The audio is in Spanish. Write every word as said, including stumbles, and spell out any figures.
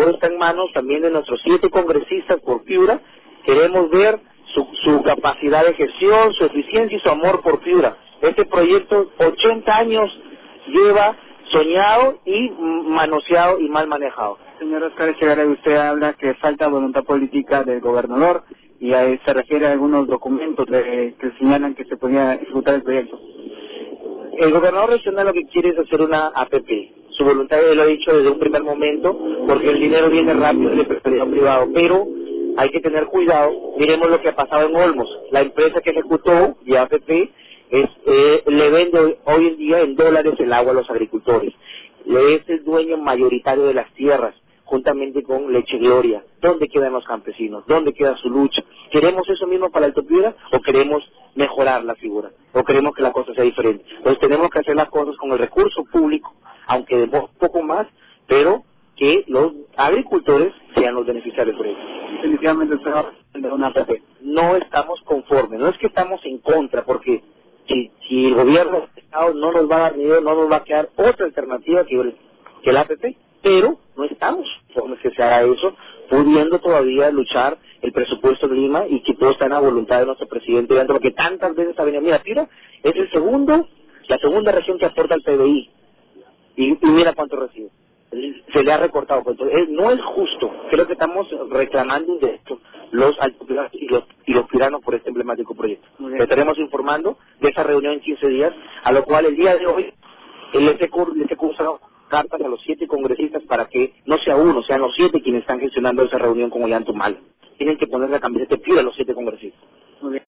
todo está en manos también de nuestros siete congresistas por Piura. Queremos ver su, su capacidad de gestión, su eficiencia y su amor por Piura. Este proyecto ochenta años lleva soñado y manoseado y mal manejado. Señor Oscar Echegaray, usted habla que falta voluntad política del gobernador y ahí se refiere a algunos documentos de, que señalan que se podía ejecutar el proyecto. El gobernador regional lo que quiere es hacer una A P P. Su voluntad, él lo ha dicho desde un primer momento, porque el dinero viene rápido del empresariado privado, pero hay que tener cuidado. Miremos lo que ha pasado en Olmos. La empresa que ejecutó de A P P es, eh, le vende hoy en día en dólares el agua a los agricultores. Le es el dueño mayoritario de las tierras, juntamente con Leche Gloria. ¿Dónde quedan los campesinos? ¿Dónde queda su lucha? ¿Queremos eso mismo para Alto Piura o queremos mejorar la figura? ¿O queremos que la cosa sea diferente? Entonces tenemos que hacer las cosas con el recurso público, aunque de un poco más, pero que los agricultores sean los beneficiarios por eso. Definitivamente usted va a presentar una A P P. No estamos conformes, no es que estamos en contra, porque si, si el gobierno del Estado no nos va a dar dinero, no nos va a quedar otra alternativa que el, que el A P P, pero no estamos conformes que se haga eso, pudiendo todavía luchar el presupuesto de Lima y que todo está en la voluntad de nuestro presidente, dentro de lo que tantas veces ha venido. Mira, Piura es el segundo, la segunda región que aporta al P B I, y, y mira cuánto recibe. Se le ha recortado, pues, entonces, no es justo. Creo que estamos reclamando un derecho los altiplanos y los y los piranos por este emblemático proyecto. Le estaremos informando de esa reunión en quince días, a lo cual el día de hoy el S C curso cartas a los siete congresistas para que no sea uno, sean los siete quienes están gestionando esa reunión como Ollantumala. Tienen que poner la camiseta de Piura a los siete congresistas. Muy bien.